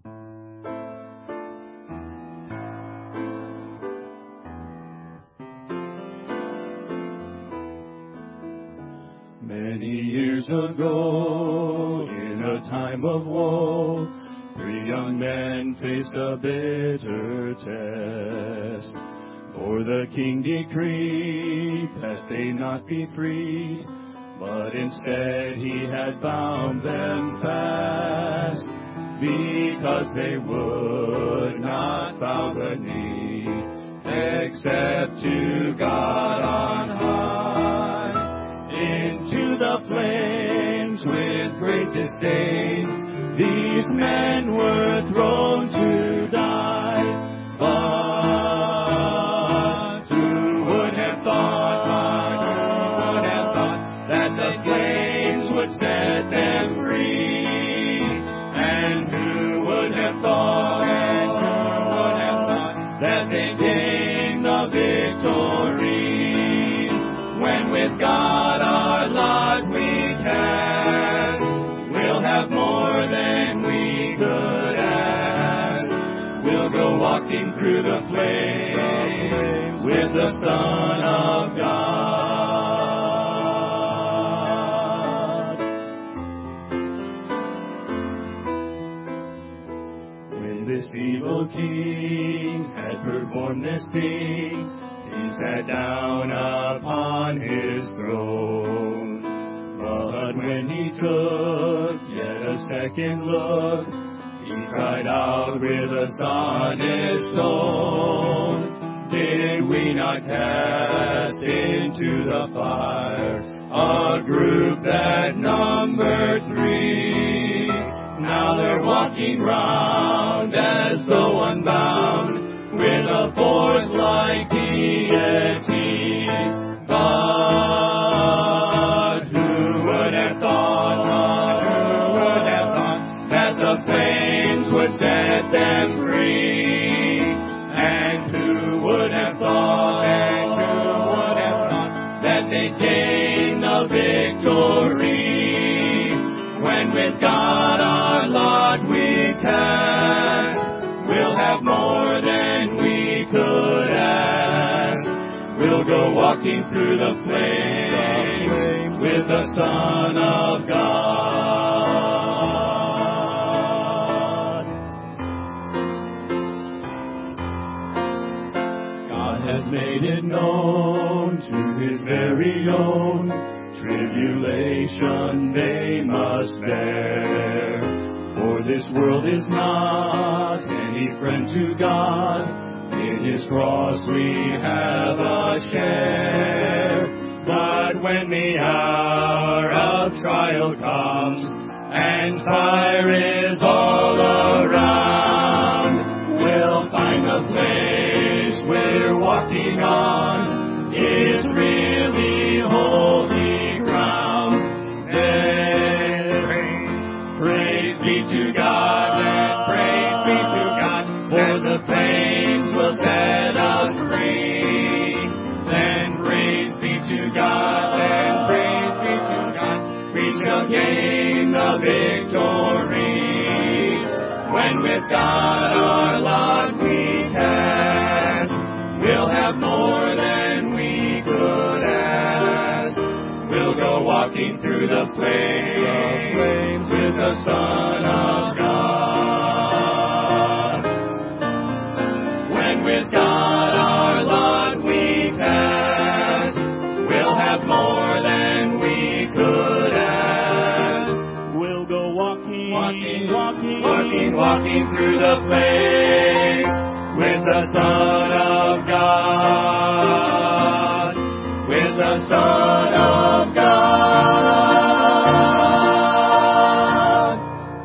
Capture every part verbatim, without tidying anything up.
Many years ago, in a time of woe, three young men faced a bitter test. For the king decreed that they not be freed, but instead he had bound them fast, because they would not bow the knee, except to God on high. Into the flames with great disdain, these men were thrown to die. But who would have thought, who would have thought that the flames would set them free? And who would have thought, and who would have thought that they gained the victory? When with God our lot we cast, we'll have more than we could ask. We'll go walking through the flames with the Son of God. When this evil king had performed this thing, he sat down upon his throne. But when he took yet a second look, he cried out with a honest tone, did we not cast into the fire a group that numbered three? Now they're walking round as though unbound, with a fourth like deity. But who would have thought, who would have thought that the flames would set them free? And who would have thought, and who would have thought that they'd gain the victory? When with God our lot we cast, we'll have more than we could ask. We'll go walking through the flames with the Son of God. God has made it known to his very own, tribulations they must bear. For this world is not any friend to God. In his cross we have a share. But when the hour of trial comes and fire is all around, we'll find the place we're walking on is really holy ground. Then praise be to God, and praise be to God, for the flames will set us free. Then praise be to God, and praise be to God, we shall gain the victory. When with God our lot we cast, we'll have more than we could ask. We'll go walking through the flames, the flames with the Son of God. When with God our lot we cast, we'll have more than we could ask. We'll go walking, walking, walking, walking, walking through the flames with the Son of God. With the Son of God.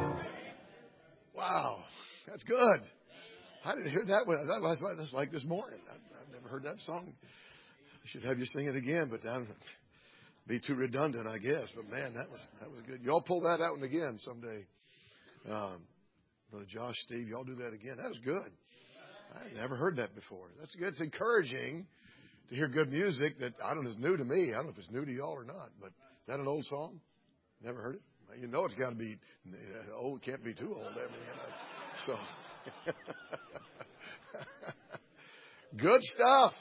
Wow, that's good. I didn't hear that one. That was like this morning. I've never heard that song. I should have you sing it again, but that would be too redundant, I guess. But man, that was that was good. Y'all pull that out and again someday. Um, Brother Josh, Steve, y'all do that again. That was good. I never heard that before. That's good. It's encouraging to hear good music that I don't know is new to me. I don't know if it's new to y'all or not. But is that an old song? Never heard it? You know it's got to be old. It can't be too old. I mean, you know, So, good stuff.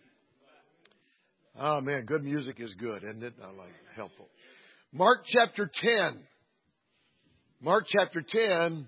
Oh, man, good music is good, isn't it? I like it. Helpful. Mark chapter ten. Mark chapter ten.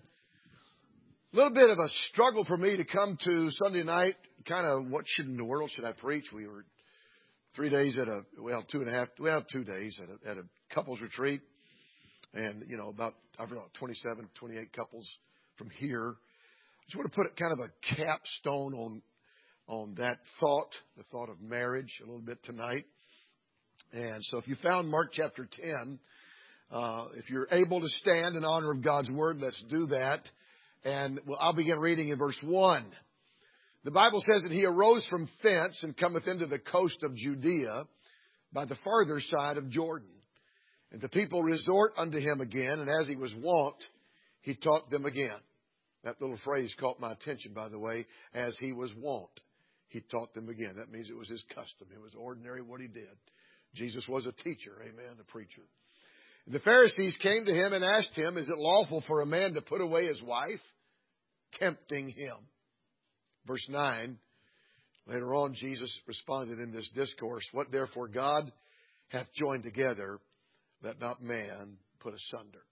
A little bit of a struggle for me to come to Sunday night. Kind of, what should in the world should I preach? We were three days at a, well, two and a half, well, two days at a, at a couples retreat. And, you know, about, I don't know, twenty-seven, twenty-eight couples from here. I just want to put kind of a capstone on on that thought, the thought of marriage, a little bit tonight. And so if you found Mark chapter ten, uh, if you're able to stand in honor of God's word, let's do that. And well, I'll begin reading in verse one. The Bible says that he arose from thence and cometh into the coast of Judea by the farther side of Jordan. And the people resort unto him again, and as he was wont, he taught them again. That little phrase caught my attention, by the way, as he was wont. He taught them again. That means it was his custom. It was ordinary what he did. Jesus was a teacher, amen, a preacher. The Pharisees came to him and asked him, is it lawful for a man to put away his wife? Tempting him. Verse nine, later on Jesus responded in this discourse, what therefore God hath joined together, let not man put asunder.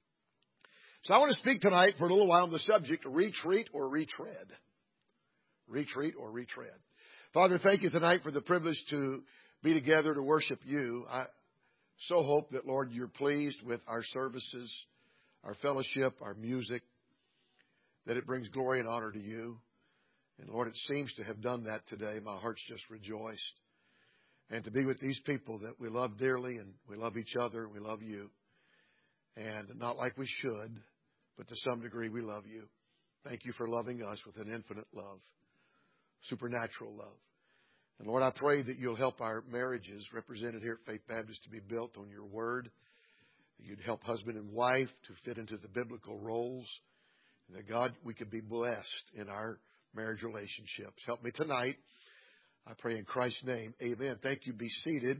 So I want to speak tonight for a little while on the subject, retreat or retread. Retreat or retread. Father, thank you tonight for the privilege to be together to worship you. I so hope that, Lord, you're pleased with our services, our fellowship, our music, that it brings glory and honor to you. And, Lord, it seems to have done that today. My heart's just rejoiced. And to be with these people that we love dearly, and we love each other, we love you. And not like we should, but to some degree we love you. Thank you for loving us with an infinite love, supernatural love. And Lord, I pray that you'll help our marriages represented here at Faith Baptist to be built on your word. That you'd help husband and wife to fit into the biblical roles. And that, God, we could be blessed in our marriage relationships. Help me tonight. I pray in Christ's name. Amen. Thank you. Be seated.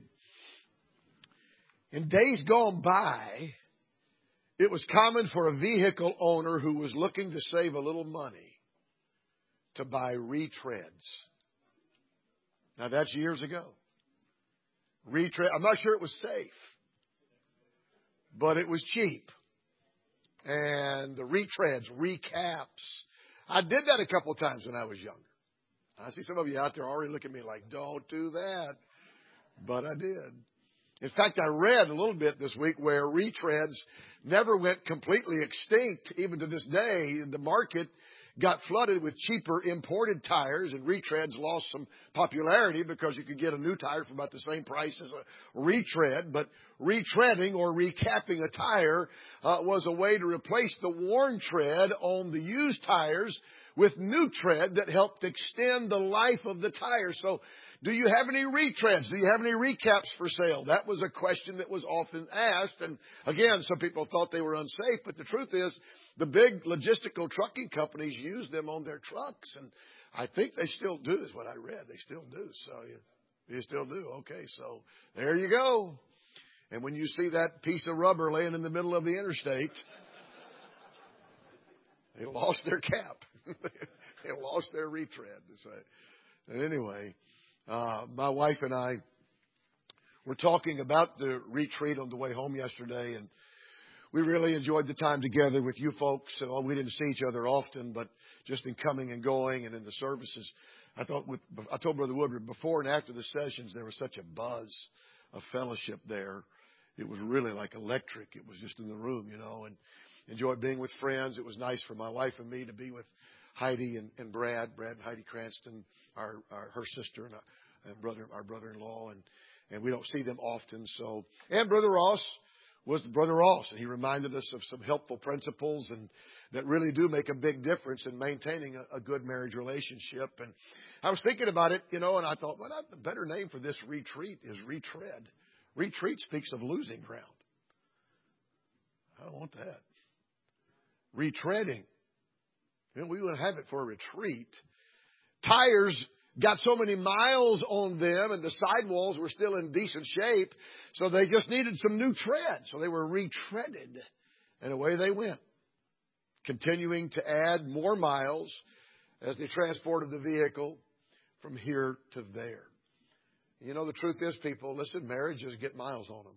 In days gone by, it was common for a vehicle owner who was looking to save a little money to buy retreads. Now, that's years ago. Retread. I'm not sure it was safe, but it was cheap. And the retreads, recaps. I did that a couple of times when I was younger. I see some of you out there already looking at me like, don't do that. But I did. In fact, I read a little bit this week where retreads never went completely extinct. Even to this day, the market got flooded with cheaper imported tires, and retreads lost some popularity because you could get a new tire for about the same price as a retread. But retreading or recapping a tire uh, was a way to replace the worn tread on the used tires with new tread that helped extend the life of the tire. So do you have any retreads? Do you have any recaps for sale? That was a question that was often asked. And again, some people thought they were unsafe, but the truth is the big logistical trucking companies use them on their trucks. And I think they still do, is what I read. They still do. So you, you still do. Okay, so there you go. And when you see that piece of rubber laying in the middle of the interstate, they lost their cap. They lost their retread. So, anyway, uh, my wife and I were talking about the retreat on the way home yesterday, and we really enjoyed the time together with you folks. Well, we didn't see each other often, but just in coming and going and in the services, I thought with, I told Brother Woodward before and after the sessions, there was such a buzz of fellowship there. It was really like electric. It was just in the room, you know, and enjoyed being with friends. It was nice for my wife and me to be with Heidi and, and Brad, Brad and Heidi Cranston, our, our her sister and, our, and brother, our brother-in-law, and and we don't see them often. So, and Brother Ross was Brother Ross, and he reminded us of some helpful principles and that really do make a big difference in maintaining a, a good marriage relationship. And I was thinking about it, you know, and I thought, well, the better name for this retreat is retread. Retreat speaks of losing ground. I don't want that. Retreading. You know, we wouldn't have it for a retreat. Tires got so many miles on them, and the sidewalls were still in decent shape, so they just needed some new tread. So they were retreaded, and away they went. continuing to add more miles as they transported the vehicle from here to there. You know, the truth is, people, listen, marriages get miles on them.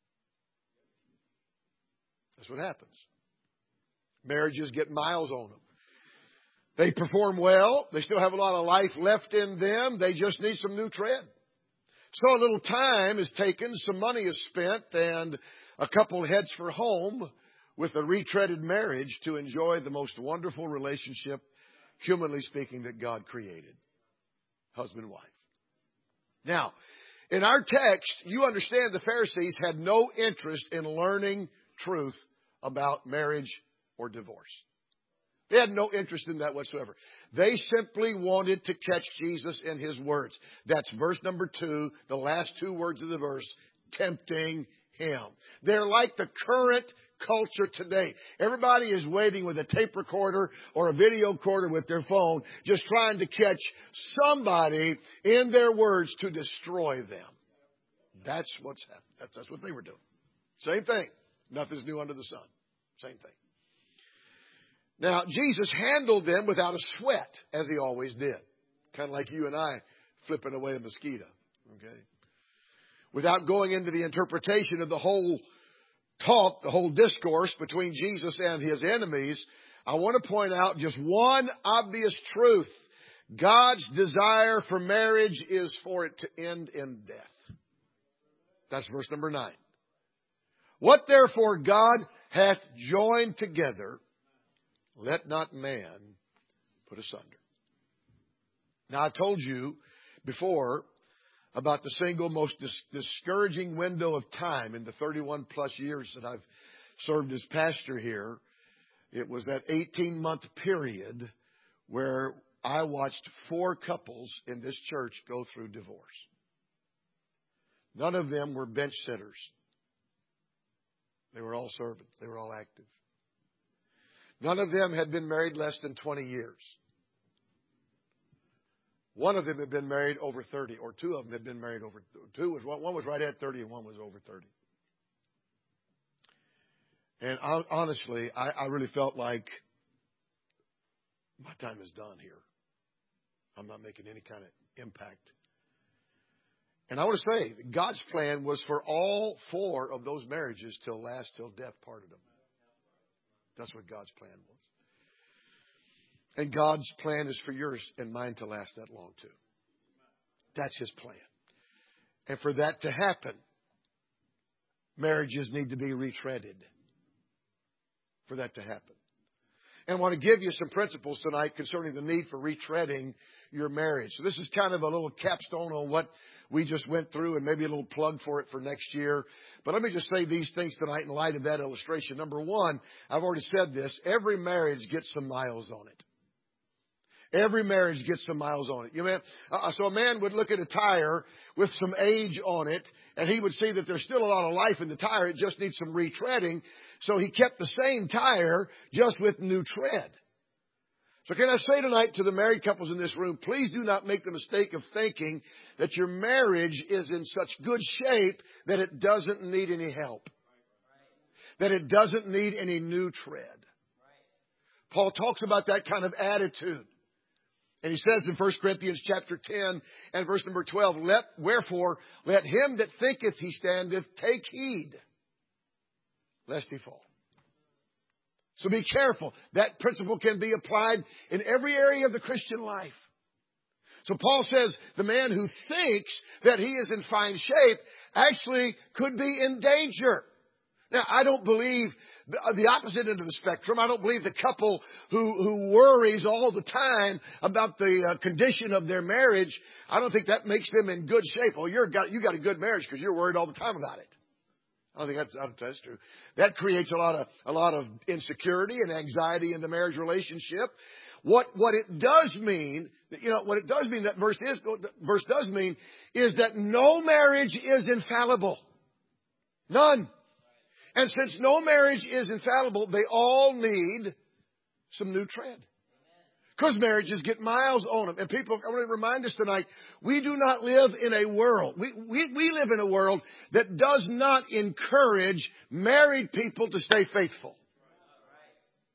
That's what happens. Marriages get miles on them. They perform well. They still have a lot of life left in them. They just need some new tread. So a little time is taken, some money is spent, and a couple heads for home with a retreaded marriage to enjoy the most wonderful relationship, humanly speaking, that God created. Husband and wife. Now, in our text, you understand the Pharisees had no interest in learning truth about marriage or divorce. They had no interest in that whatsoever. They simply wanted to catch Jesus in His words. That's verse number two, the last two words of the verse, tempting Him. They're like the current culture today. Everybody is waiting with a tape recorder or a video recorder with their phone, just trying to catch somebody in their words to destroy them. That's what's happening. That's what they were doing. Same thing. Nothing's new under the sun. Same thing. Now, Jesus handled them without a sweat, as He always did. Kind of like you and I flipping away a mosquito. Okay? Without going into the interpretation of the whole talk, the whole discourse between Jesus and His enemies, I want to point out just one obvious truth. God's desire for marriage is for it to end in death. That's verse number nine. What therefore God hath joined together, let not man put asunder. Now, I've told you before about the single most dis- discouraging window of time in the thirty-one plus years that I've served as pastor here. It was that eighteen-month period where I watched four couples in this church go through divorce. None of them were bench sitters. They were all servants. They were all active. None of them had been married less than twenty years. One of them had been married over thirty, or two of them had been married over two. Was one was right at thirty, and one was over thirty. And I, honestly, I, I really felt like my time is done here. I'm not making any kind of impact. And I want to say, God's plan was for all four of those marriages to last till death parted them. That's what God's plan was. And God's plan is for yours and mine to last that long too. That's His plan. And for that to happen, marriages need to be retreaded. For that to happen. And I want to give you some principles tonight concerning the need for retreading your marriage. So this is kind of a little capstone on what we just went through, and maybe a little plug for it for next year. But let me just say these things tonight in light of that illustration. Number one, I've already said this, every marriage gets some miles on it. Every marriage gets some miles on it. You know, uh, so a man would look at a tire with some age on it, and he would see that there's still a lot of life in the tire. It just needs some retreading. So he kept the same tire, just with new tread. So can I say tonight to the married couples in this room, please do not make the mistake of thinking that your marriage is in such good shape that it doesn't need any help. That it doesn't need any new tread. Paul talks about that kind of attitude. And he says in First Corinthians chapter ten and verse number twelve, let, wherefore, let him that thinketh he standeth take heed, lest he fall. So be careful. That principle can be applied in every area of the Christian life. So Paul says the man who thinks that he is in fine shape actually could be in danger. Now, I don't believe the, the opposite end of the spectrum. I don't believe the couple who, who worries all the time about the uh, condition of their marriage. I don't think that makes them in good shape. Oh, you're got, you got a good marriage because you're worried all the time about it. I don't think that's, I don't think that's true. That creates a lot of a lot of insecurity and anxiety in the marriage relationship. What what it does mean, you know, what it does mean that verse is verse does mean is that no marriage is infallible. None. And since no marriage is infallible, they all need some new tread. Because marriages get miles on them. And people, I want to remind us tonight, we do not live in a world. We, we, we live in a world that does not encourage married people to stay faithful.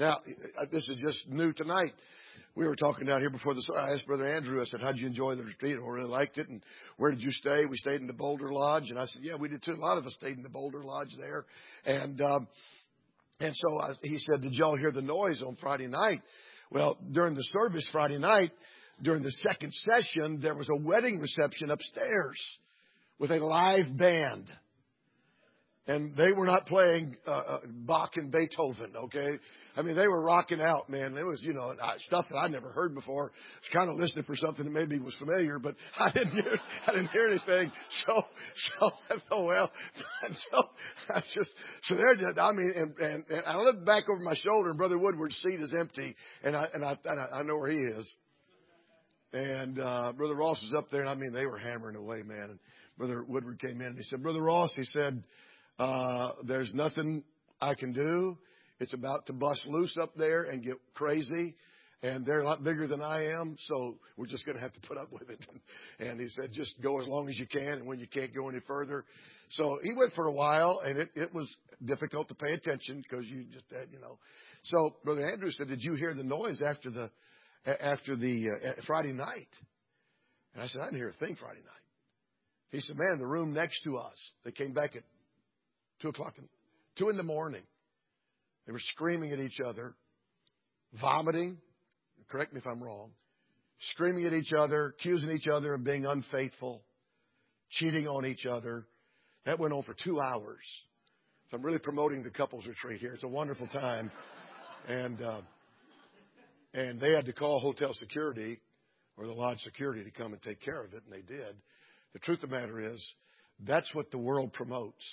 Now, this is just new tonight. We were talking down here before the I asked Brother Andrew, I said, how'd you enjoy the retreat? I really liked it. And where did you stay? We stayed in the Boulder Lodge. And I said, yeah, we did too. A lot of us stayed in the Boulder Lodge there. And, um, and so I, he said, did y'all hear the noise on Friday night? Well, during the service Friday night, during the second session, there was a wedding reception upstairs with a live band. And they were not playing uh, Bach and Beethoven, okay? I mean, they were rocking out, man. It was, you know, stuff that I'd never heard before. I was kind of listening for something that maybe was familiar, but I didn't hear, I didn't hear anything. So, so I thought, well, so I just, so they're just, I mean, and, and, and I looked back over my shoulder, and Brother Woodward's seat is empty, and I and I and I, I know where he is. And uh, Brother Ross was up there, and I mean, they were hammering away, man. And Brother Woodward came in, and he said, Brother Ross, he said, uh, there's nothing I can do. It's about to bust loose up there and get crazy. And they're a lot bigger than I am, so we're just going to have to put up with it. And he said, just go as long as you can, and when you can't go any further. So he went for a while, and it, it was difficult to pay attention because you just had, you know. So Brother Andrew said, did you hear the noise after the after the uh, Friday night? And I said, I didn't hear a thing Friday night. He said, man, the room next to us, they came back at two o'clock, in, two in the morning. They were screaming at each other, vomiting. Correct me if I'm wrong. Screaming at each other, accusing each other of being unfaithful, cheating on each other. That went on for two hours. So I'm really promoting the couples retreat here. It's a wonderful time. And uh, and they had to call hotel security or the lodge security to come and take care of it, and they did. The truth of the matter is, that's what the world promotes.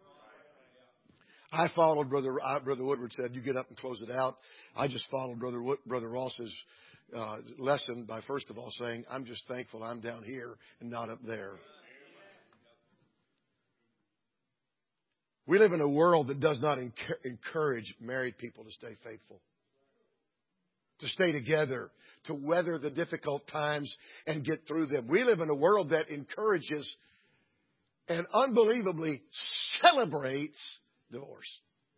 I followed Brother uh, Brother Woodward said, you get up and close it out. I just followed Brother Wood, Brother Ross's uh, lesson by first of all saying, I'm just thankful I'm down here and not up there. We live in a world that does not enc- encourage married people to stay faithful, to stay together, to weather the difficult times and get through them. We live in a world that encourages and unbelievably celebrates divorce.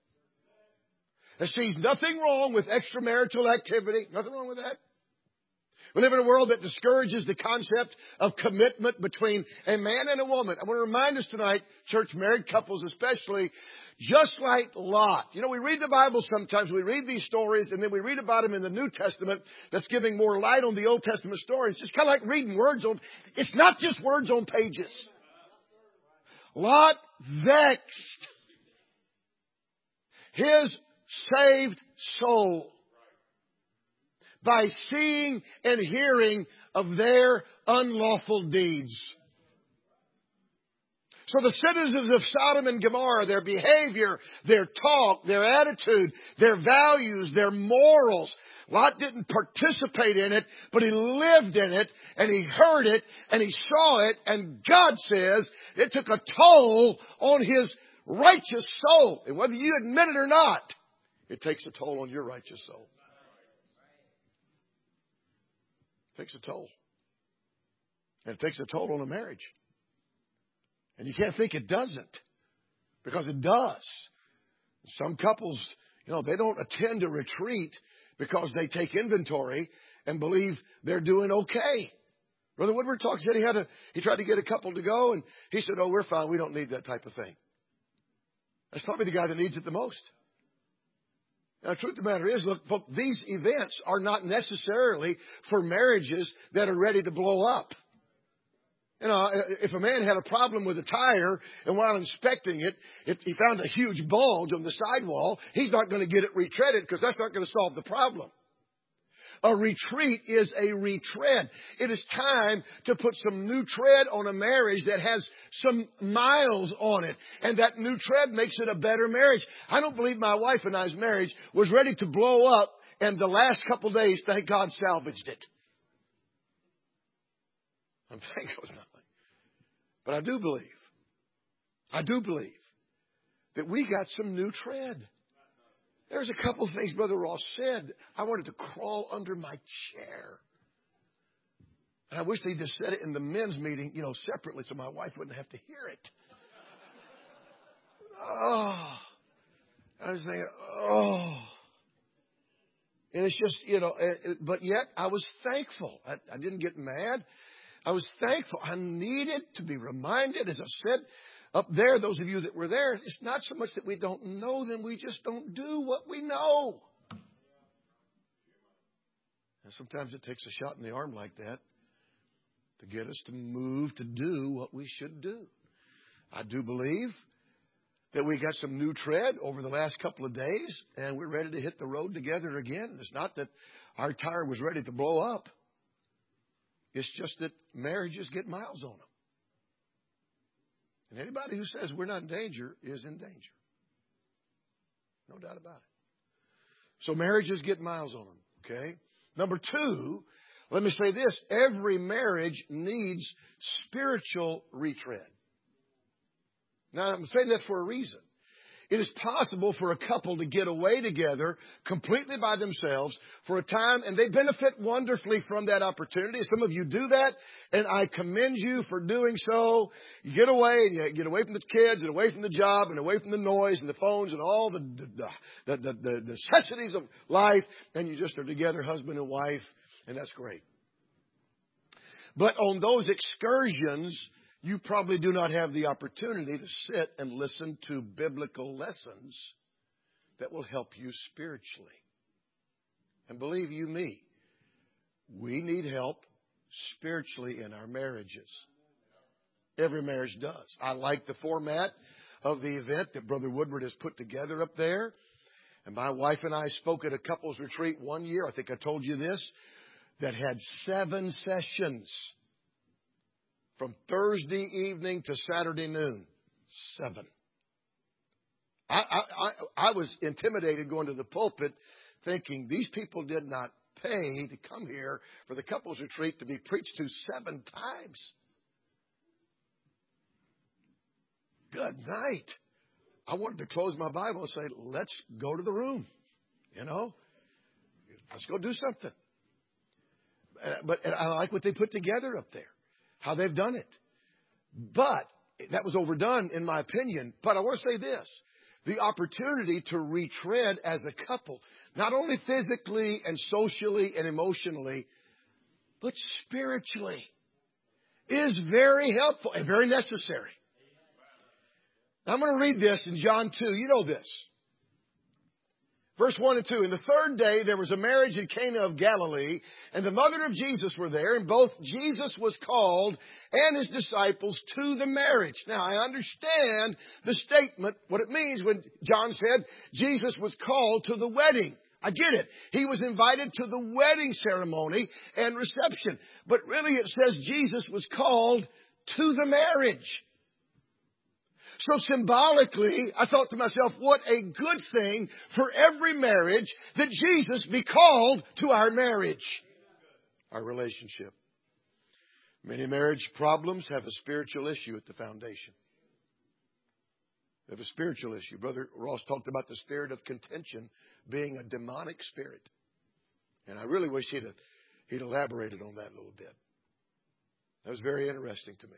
It sees nothing wrong with extramarital activity. Nothing wrong with that. We live in a world that discourages the concept of commitment between a man and a woman. I want to remind us tonight, church married couples especially, just like Lot. You know, we read the Bible sometimes, we read these stories, and then we read about them in the New Testament that's giving more light on the Old Testament stories. It's just kind of like reading words on, it's not just words on pages. Lot vexed his saved soul by seeing and hearing of their unlawful deeds. So the citizens of Sodom and Gomorrah, their behavior, their talk, their attitude, their values, their morals, Lot didn't participate in it, but he lived in it, and he heard it, and he saw it, and God says it took a toll on his righteous soul. And whether you admit it or not, it takes a toll on your righteous soul. It takes a toll. And it takes a toll on a marriage. And you can't think it doesn't, because it does. Some couples, you know, they don't attend a retreat because they take inventory and believe they're doing okay. Brother Woodward talked, said he had a, he tried to get a couple to go, and he said, oh, we're fine. We don't need that type of thing. That's probably the guy that needs it the most. Now, the truth of the matter is, look, folks, these events are not necessarily for marriages that are ready to blow up. You know, if a man had a problem with a tire, and while inspecting it, if he found a huge bulge on the sidewall, he's not going to get it retreaded because that's not going to solve the problem. A retreat is a retread. It is time to put some new tread on a marriage that has some miles on it. And that new tread makes it a better marriage. I don't believe my wife and I's marriage was ready to blow up, and the last couple days, thank God, salvaged it. I'm thankful it was not. But I do believe, I do believe that we got some new tread. There's a couple of things Brother Ross said. I wanted to crawl under my chair. And I wish they just said it in the men's meeting, you know, separately so my wife wouldn't have to hear it. Oh, I was thinking, oh. And it's just, you know, but yet I was thankful. I, I didn't get mad. I was thankful. I needed to be reminded, as I said up there, those of you that were there, it's not so much that we don't know them, we just don't do what we know. And sometimes it takes a shot in the arm like that to get us to move to do what we should do. I do believe that we got some new tread over the last couple of days, and we're ready to hit the road together again. It's not that our tire was ready to blow up. It's just that marriages get miles on them. And anybody who says we're not in danger is in danger. No doubt about it. So marriages get miles on them, okay? Number two, let me say this. Every marriage needs spiritual retread. Now, I'm saying that for a reason. It is possible for a couple to get away together completely by themselves for a time, and they benefit wonderfully from that opportunity. Some of you do that, and I commend you for doing so. You get away, and you get away from the kids, and away from the job, and away from the noise, and the phones, and all the, the, the, the, the necessities of life, and you just are together, husband and wife, and that's great. But on those excursions, you probably do not have the opportunity to sit and listen to biblical lessons that will help you spiritually. And believe you me, we need help spiritually in our marriages. Every marriage does. I like the format of the event that Brother Woodward has put together up there. And my wife and I spoke at a couples retreat one year, I think I told you this, that had seven sessions. From Thursday evening to Saturday noon. Seven. I, I, I, I was intimidated going to the pulpit thinking these people did not pay to come here for the couples retreat to be preached to seven times. Good night. I wanted to close my Bible and say, let's go to the room. You know, let's go do something. But and I like what they put together up there. How they've done it. But that was overdone, in my opinion. But I want to say this. The opportunity to retread as a couple, not only physically and socially and emotionally, but spiritually, is very helpful and very necessary. Now, I'm going to read this in John two. You know this. Verse one and two, and the third day there was a marriage in Cana of Galilee, and the mother of Jesus were there, and both Jesus was called and his disciples to the marriage. Now, I understand the statement, what it means when John said Jesus was called to the wedding. I get it. He was invited to the wedding ceremony and reception. But really it says Jesus was called to the marriage. So symbolically, I thought to myself, what a good thing for every marriage that Jesus be called to our marriage, our relationship. Many marriage problems have a spiritual issue at the foundation. They have a spiritual issue. Brother Ross talked about the spirit of contention being a demonic spirit. And I really wish he'd, he'd elaborated on that a little bit. That was very interesting to me.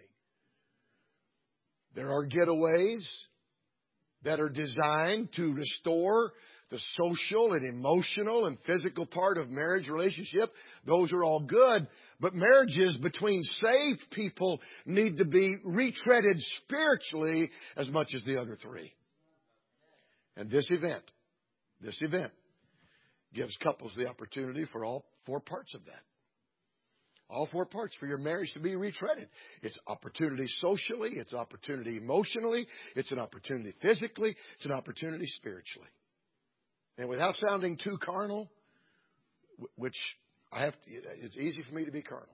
There are getaways that are designed to restore the social and emotional and physical part of marriage relationship. Those are all good. But marriages between saved people need to be retreaded spiritually as much as the other three. And this event, this event gives couples the opportunity for all four parts of that. All four parts for your marriage to be retreaded. It's opportunity socially. It's opportunity emotionally. It's an opportunity physically. It's an opportunity spiritually. And without sounding too carnal, which I have to, it's easy for me to be carnal.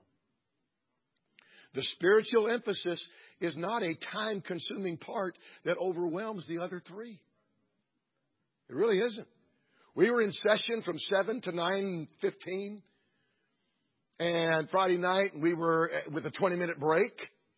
The spiritual emphasis is not a time-consuming part that overwhelms the other three. It really isn't. We were in session from seven to nine fifteen. And Friday night, we were with a twenty-minute break.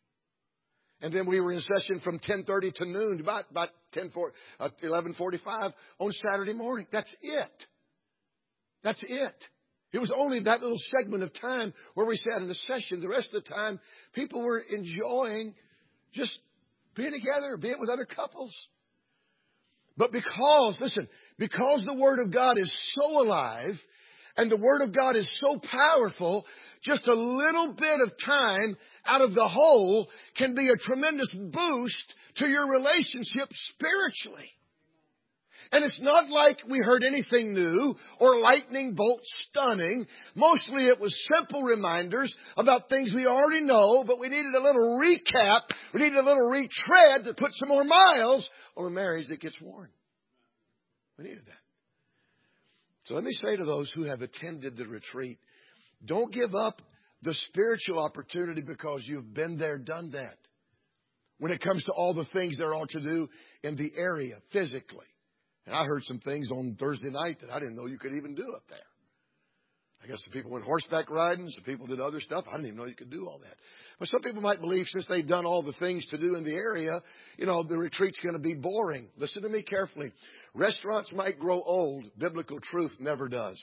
And then we were in session from ten thirty to noon, about, about eleven forty-five on Saturday morning. That's it. That's it. It was only that little segment of time where we sat in a session. The rest of the time, people were enjoying just being together, being with other couples. But because, listen, because the Word of God is so alive, And the Word of God is so powerful, just a little bit of time out of the whole can be a tremendous boost to your relationship spiritually. And it's not like we heard anything new or lightning bolt stunning. Mostly it was simple reminders about things we already know, but we needed a little recap. We needed a little retread to put some more miles on a marriage that gets worn. We needed that. So let me say to those who have attended the retreat, don't give up the spiritual opportunity because you've been there, done that. When it comes to all the things there are to do in the area physically. And I heard some things on Thursday night that I didn't know you could even do up there. I guess some people went horseback riding. Some people did other stuff. I didn't even know you could do all that. But some people might believe since they've done all the things to do in the area, you know, the retreat's going to be boring. Listen to me carefully. Restaurants might grow old. Biblical truth never does.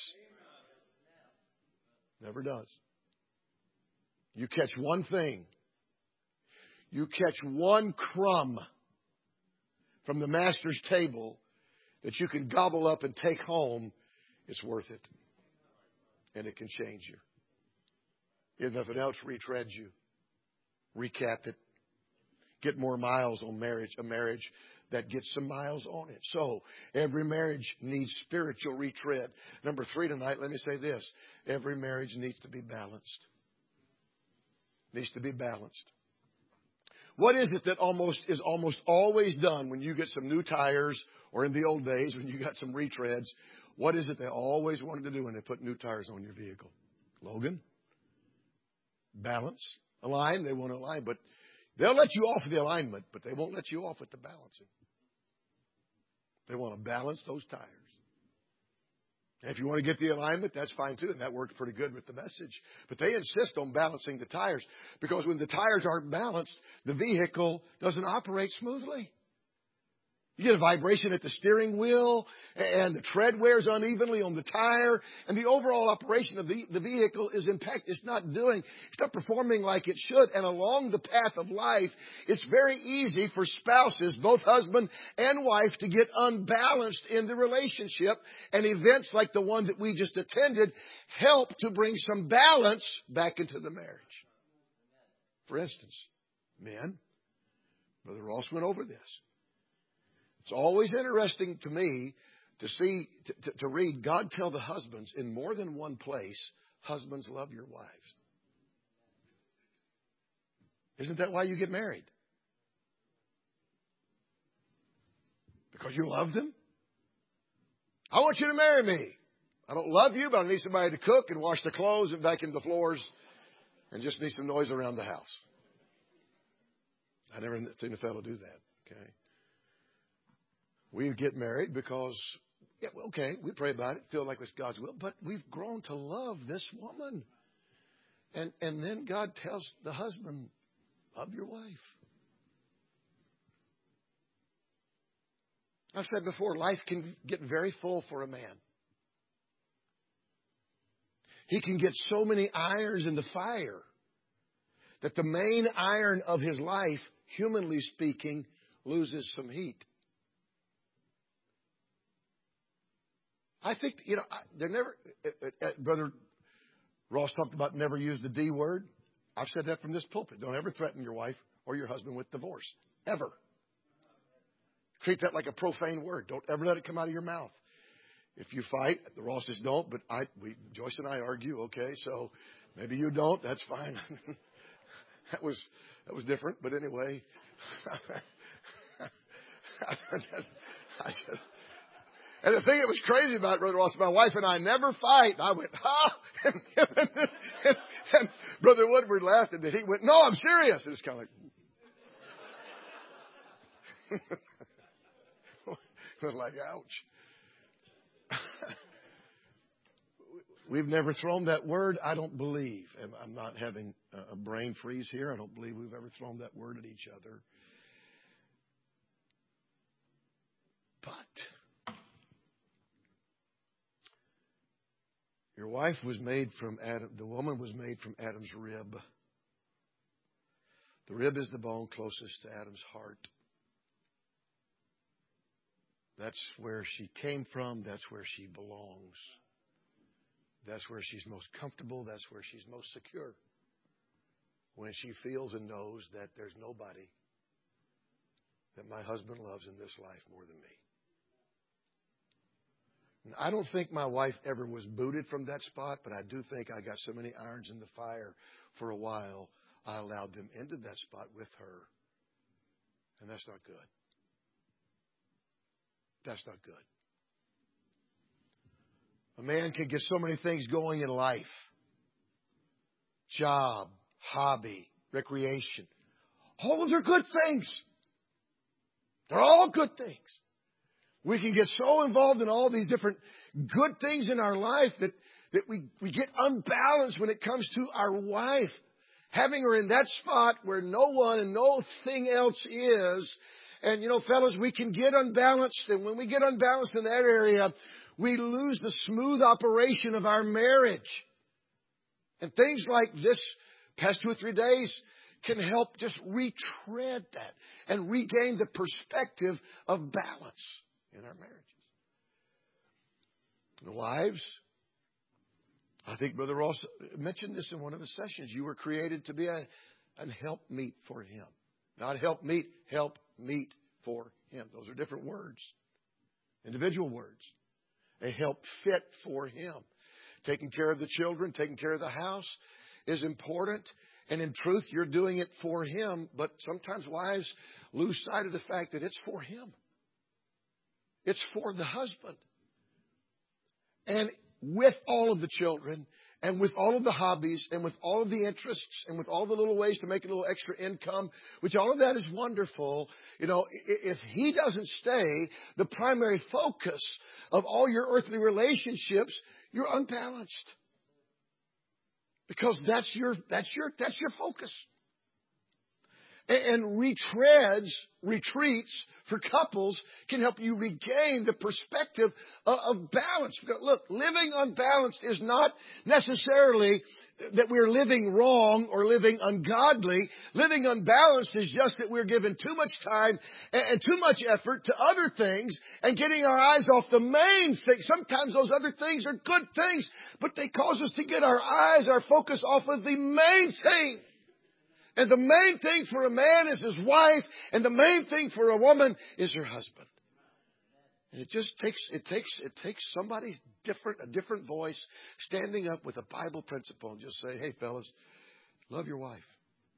Never does. You catch one thing. You catch one crumb from the master's table that you can gobble up and take home, it's worth it. And it can change you. If nothing else, retread you. Recap it. Get more miles on marriage, a marriage that gets some miles on it. So, every marriage needs spiritual retread. Number three tonight, let me say this. Every marriage needs to be balanced. Needs to be balanced. What is it that almost is almost always done when you get some new tires, or in the old days when you got some retreads? What is it they always wanted to do when they put new tires on your vehicle? Logan? Balance? Align? They want to align, but they'll let you off the alignment, but they won't let you off with the balancing. They want to balance those tires. And if you want to get the alignment, that's fine too, and that worked pretty good with the message. But they insist on balancing the tires, because when the tires aren't balanced, the vehicle doesn't operate smoothly. You get a vibration at the steering wheel, and the tread wears unevenly on the tire, and the overall operation of the, the vehicle is impacted. It's not doing, it's not performing like it should. And along the path of life, it's very easy for spouses, both husband and wife, to get unbalanced in the relationship. And events like the one that we just attended help to bring some balance back into the marriage. For instance, men, Brother Ross went over this. It's always interesting to me to see, to, to, to read God tell the husbands in more than one place, husbands, love your wives. Isn't that why you get married? Because you love them? I want you to marry me. I don't love you, but I need somebody to cook and wash the clothes and vacuum the floors and just need some noise around the house. I never seen a fellow do that. Okay. We get married because, yeah, okay, we pray about it, feel like it's God's will, but we've grown to love this woman. And and then God tells the husband, love your wife. I've said before, life can get very full for a man. He can get so many irons in the fire that the main iron of his life, humanly speaking, loses some heat. I think, you know, they're never, uh, uh, Brother Ross talked about never use the D word. I've said that from this pulpit. Don't ever threaten your wife or your husband with divorce. Ever. Treat that like a profane word. Don't ever let it come out of your mouth. If you fight, the Rosses don't, but I, we, Joyce and I argue, okay, so maybe you don't, that's fine. that was, that was different, but anyway. I just, And the thing that was crazy about it, Brother Ross, my wife and I never fight. I went, ha! And, and, and, and Brother Woodward laughed, and he went, no, I'm serious. And it's kind of like, like, ouch. We've never thrown that word, I don't believe. And I'm not having a brain freeze here. I don't believe we've ever thrown that word at each other. But your wife was made from Adam. The woman was made from Adam's rib. The rib is the bone closest to Adam's heart. That's where she came from. That's where she belongs. That's where she's most comfortable. That's where she's most secure. When she feels and knows that there's nobody that my husband loves in this life more than me. And I don't think my wife ever was booted from that spot, but I do think I got so many irons in the fire for a while, I allowed them into that spot with her. And that's not good. That's not good. A man can get so many things going in life. Job, hobby, recreation. All those are good things. They're all good things. We can get so involved in all these different good things in our life that, that we, we get unbalanced when it comes to our wife. Having her in that spot where no one and no thing else is. And, you know, fellas, we can get unbalanced. And when we get unbalanced in that area, we lose the smooth operation of our marriage. And things like this past two or three days can help just retread that and regain the perspective of balance in our marriages. The wives, I think Brother Ross mentioned this in one of his sessions. You were created to be a, a helpmeet for him. Not help meet, help meet for him. Those are different words. Individual words. A help fit for him. Taking care of the children, taking care of the house is important. And in truth, you're doing it for him. But sometimes wives lose sight of the fact that it's for him. It's for the husband. And with all of the children, and with all of the hobbies, and with all of the interests, and with all the little ways to make a little extra income, which all of that is wonderful. You know, if he doesn't stay the primary focus of all your earthly relationships, you're unbalanced. Because that's your, that's your, that's your focus. And retreads, retreats for couples can help you regain the perspective of balance. Because look, living unbalanced is not necessarily that we're living wrong or living ungodly. Living unbalanced is just that we're giving too much time and too much effort to other things and getting our eyes off the main thing. Sometimes those other things are good things, but they cause us to get our eyes, our focus off of the main thing. And the main thing for a man is his wife, and the main thing for a woman is her husband. And it just takes it takes it takes somebody different, a different voice, standing up with a Bible principle and just say, "Hey, fellas, love your wife,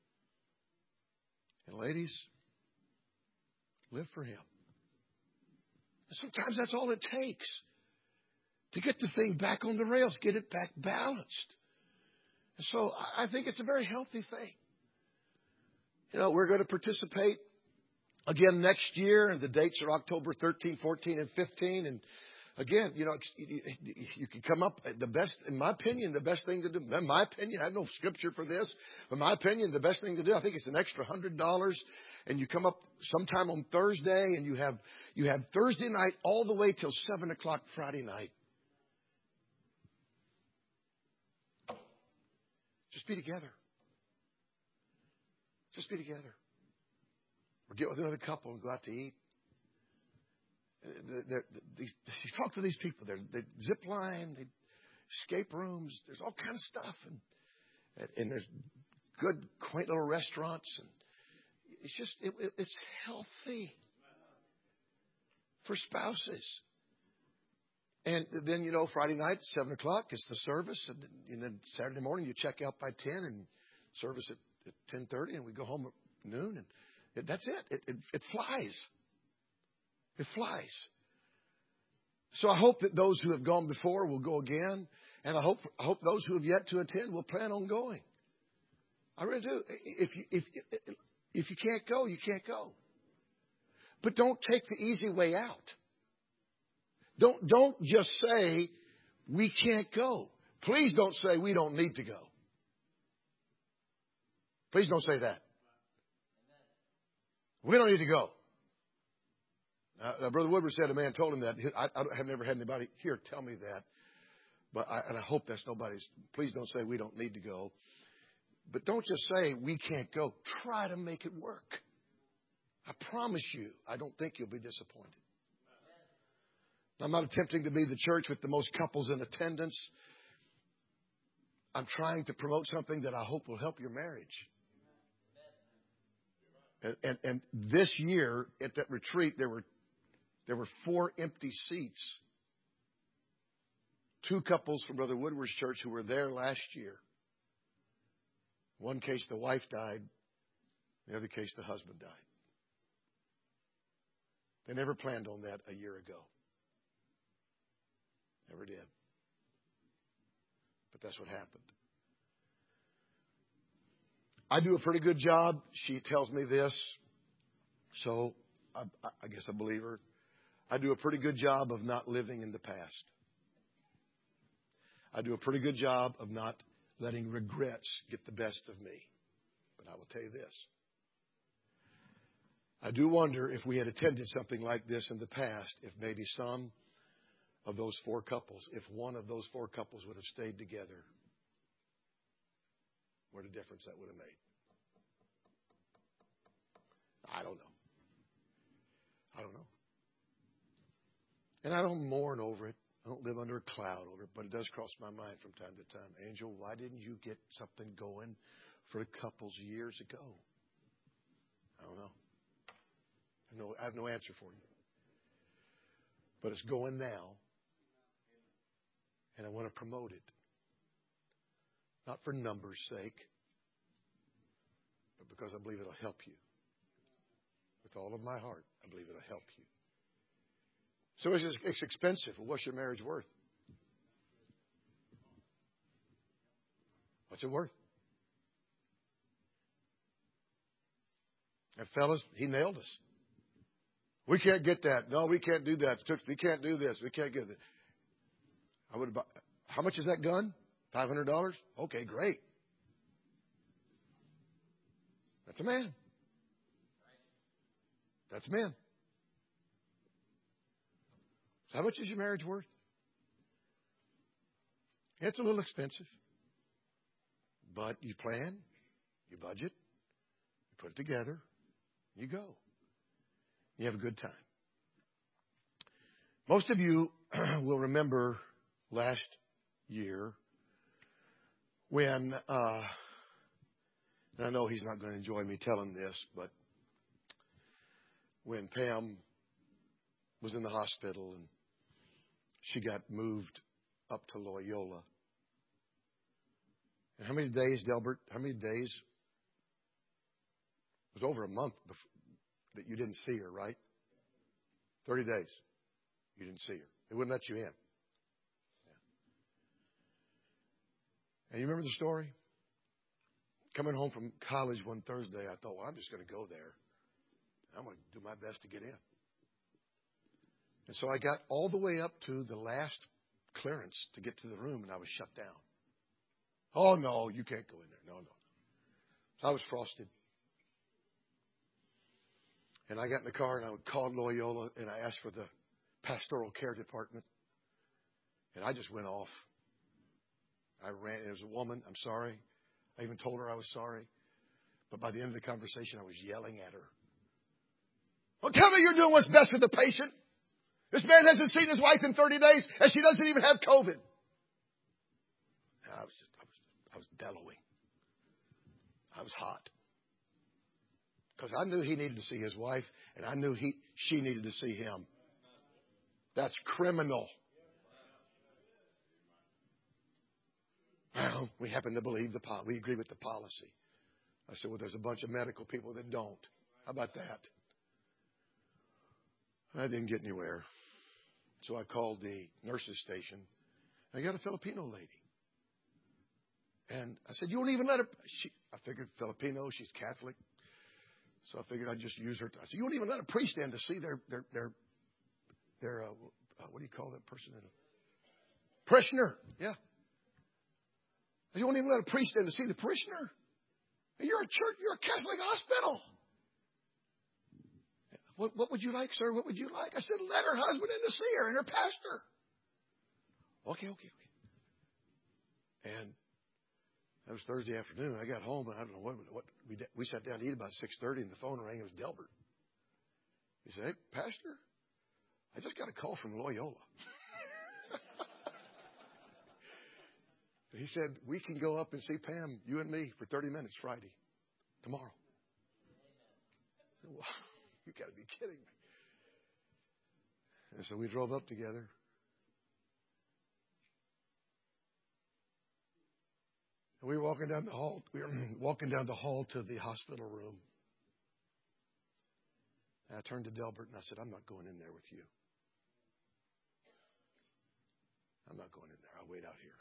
and ladies, live for him." And sometimes that's all it takes to get the thing back on the rails, get it back balanced. And so I think it's a very healthy thing. You know, we're going to participate again next year, and the dates are October thirteenth, fourteenth, and fifteenth. And again, you know, you can come up, the best, in my opinion, the best thing to do, in my opinion, I have no scripture for this, but in my opinion, the best thing to do, I think it's an extra one hundred dollars. And you come up sometime on Thursday, and you have, you have Thursday night all the way till seven o'clock Friday night. Just be together. Just be together. Or get with another couple and go out to eat. They're, they're, these, you talk to these people. They're, they zip line, they escape rooms. There's all kind of stuff. And, and there's good, quaint little restaurants. And it's just, it, it, it's healthy for spouses. And then, you know, Friday night, seven o'clock, it's the service. And, and then Saturday morning, you check out by ten and service at at ten thirty, and we go home at noon, and it, that's it. It, it. it flies. It flies. So I hope that those who have gone before will go again, and I hope I hope those who have yet to attend will plan on going. I really do. If you if if you can't go, you can't go. But don't take the easy way out. Don't don't just say we can't go. Please don't say we don't need to go. Please don't say that. We don't need to go. Uh, Brother Woodward said a man told him that. I, I have never had anybody here tell me that. But I, and I hope that's nobody's. Please don't say we don't need to go. But don't just say we can't go. Try to make it work. I promise you, I don't think you'll be disappointed. I'm not attempting to be the church with the most couples in attendance. I'm trying to promote something that I hope will help your marriage. And, and, and this year at that retreat, there were there were four empty seats. Two couples from Brother Woodward's church who were there last year. One case, the wife died. The other case, the husband died. They never planned on that a year ago. Never did. But that's what happened. I do a pretty good job. She tells me this. So I, I guess I believe her. I do a pretty good job of not living in the past. I do a pretty good job of not letting regrets get the best of me. But I will tell you this. I do wonder if we had attended something like this in the past, if maybe some of those four couples, if one of those four couples would have stayed together, what a difference that would have made. I don't know. I don't know. And I don't mourn over it. I don't live under a cloud over it, but it does cross my mind from time to time. Angel, why didn't you get something going for couples years ago? I don't know. I, know, I have no answer for you. But it's going now. And I want to promote it. Not for numbers' sake, but because I believe it'll help you. With all of my heart, I believe it'll help you. So it's, it's expensive. Well, what's your marriage worth? What's it worth? And fellas, he nailed us. We can't get that. No, we can't do that. We can't do this. We can't get it. I would. How much is that gun? Five hundred dollars? Okay, great. That's a man. That's a man. So how much is your marriage worth? It's a little expensive. But you plan, you budget, you put it together, you go. You have a good time. Most of you will remember last year when, uh, and I know he's not going to enjoy me telling this, but when Pam was in the hospital and she got moved up to Loyola. And how many days, Delbert? How many days? It was over a month before, that you didn't see her, right? thirty days. You didn't see her. They wouldn't let you in. Yeah. And you remember the story? Coming home from college one Thursday, I thought, well, I'm just going to go there. I'm going to do my best to get in. And so I got all the way up to the last clearance to get to the room, and I was shut down. Oh, no, you can't go in there. No, no. So I was frosted. And I got in the car, and I called Loyola, and I asked for the pastoral care department. And I just went off. I ran. It was a woman. I'm sorry. I even told her I was sorry. But by the end of the conversation, I was yelling at her. Well, tell me you're doing what's best for the patient. This man hasn't seen his wife in thirty days, and she doesn't even have COVID. I was, just, I was, I was bellowing. I was hot. Because I knew he needed to see his wife, and I knew he, she needed to see him. That's criminal. Well, we happen to believe the policy. We agree with the policy. I said, well, there's a bunch of medical people that don't. How about that? I didn't get anywhere. So I called the nurse's station. I got a Filipino lady. And I said, you won't even let her. She, I figured Filipino, she's Catholic. So I figured I'd just use her. I said, you won't even let a priest in to see their, their, their, their uh, uh, what do you call that person? Parishioner. Yeah. You won't even let a priest in to see the parishioner. You're a church, you're a Catholic hospital. What, what would you like, sir? What would you like? I said, let her husband in to see her and her pastor. Okay, okay, okay. And that was Thursday afternoon. I got home, and I don't know what, what we we sat down to eat about six thirty, and the phone rang. It was Delbert. He said, hey, Pastor, I just got a call from Loyola. He said, we can go up and see Pam, you and me, for thirty minutes Friday, tomorrow. I said, well, you got to be kidding me. And so we drove up together. And we were walking down the hall. We were walking down the hall to the hospital room. And I turned to Delbert and I said, I'm not going in there with you. I'm not going in there. I'll wait out here.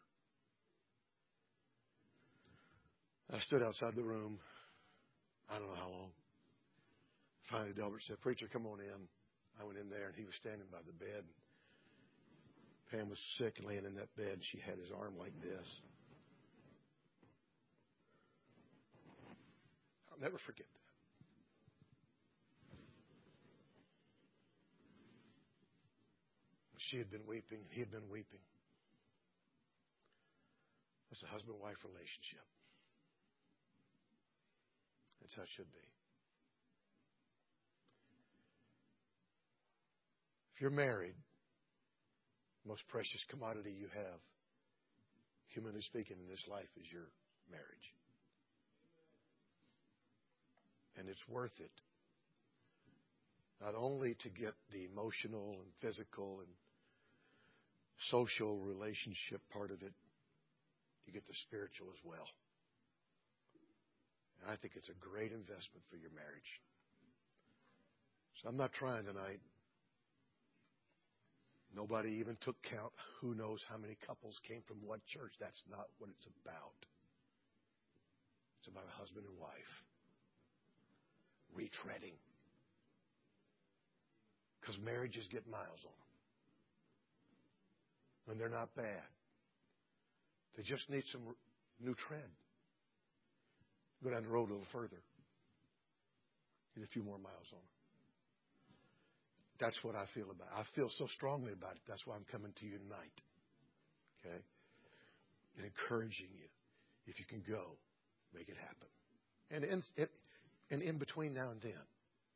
I stood outside the room. I don't know how long. Finally, Delbert said, preacher, come on in. I went in there and he was standing by the bed. Pam was sick, laying in that bed. She had his arm like this. I'll never forget that. She had been weeping, and he had been weeping. It's a husband-wife relationship. That's how it should be. If you're married, the most precious commodity you have, humanly speaking, in this life is your marriage. And it's worth it. Not only to get the emotional and physical and social relationship part of it, you get the spiritual as well. And I think it's a great investment for your marriage. So I'm not trying tonight. Nobody even took count. Who knows how many couples came from what church? That's not what it's about. It's about a husband and wife retreading. Because marriages get miles on them. When they're not bad. They just need some new tread. Go down the road a little further. Get a few more miles on them. That's what I feel about it. I feel so strongly about it. That's why I'm coming to you tonight. Okay? And encouraging you. If you can go, make it happen. And in, and in between now and then,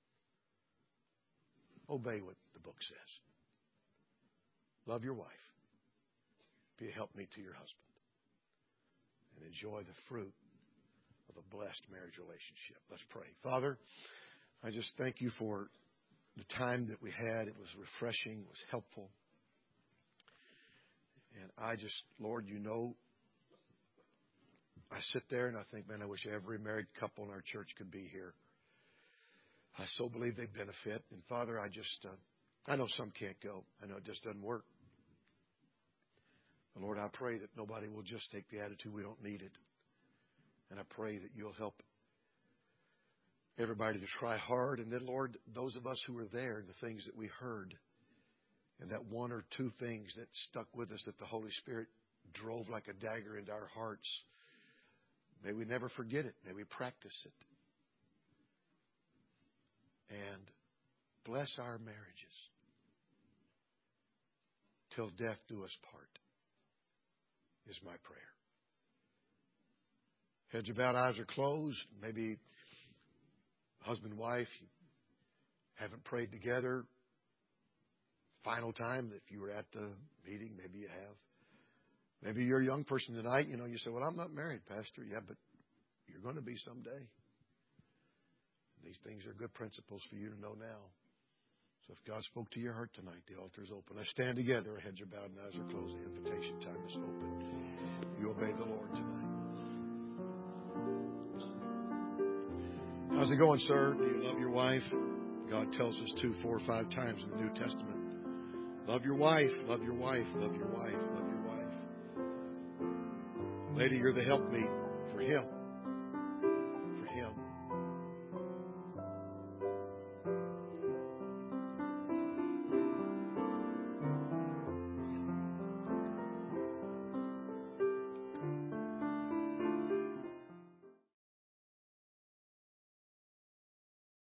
obey what the book says. Love your wife. Be a helpmeet to your husband. And enjoy the fruit of a blessed marriage relationship. Let's pray. Father, I just thank you for the time that we had. It was refreshing. It was helpful. And I just, Lord, you know, I sit there and I think, man, I wish every married couple in our church could be here. I so believe they benefit. And Father, I just, uh, I know some can't go. I know it just doesn't work. But Lord, I pray that nobody will just take the attitude we don't need it. And I pray that you'll help everybody to try hard. And then, Lord, those of us who were there, the things that we heard, and that one or two things that stuck with us that the Holy Spirit drove like a dagger into our hearts, may we never forget it. May we practice it. And bless our marriages till death do us part, is my prayer. Heads are bowed, eyes are closed. Maybe husband and wife, you haven't prayed together. Final time, if you were at the meeting, maybe you have. Maybe you're a young person tonight. You know, you say, well, I'm not married, Pastor. Yeah, but you're going to be someday. These things are good principles for you to know now. So if God spoke to your heart tonight, the altar is open. Let's stand together. Our heads are bowed and eyes are closed. The invitation time is open. You obey the Lord tonight. How's it going, sir? Do you love your wife? God tells us to four or five times in the New Testament. Love your wife. Love your wife. Love your wife. Love your wife. Lady, you're the helpmeet for him. For him.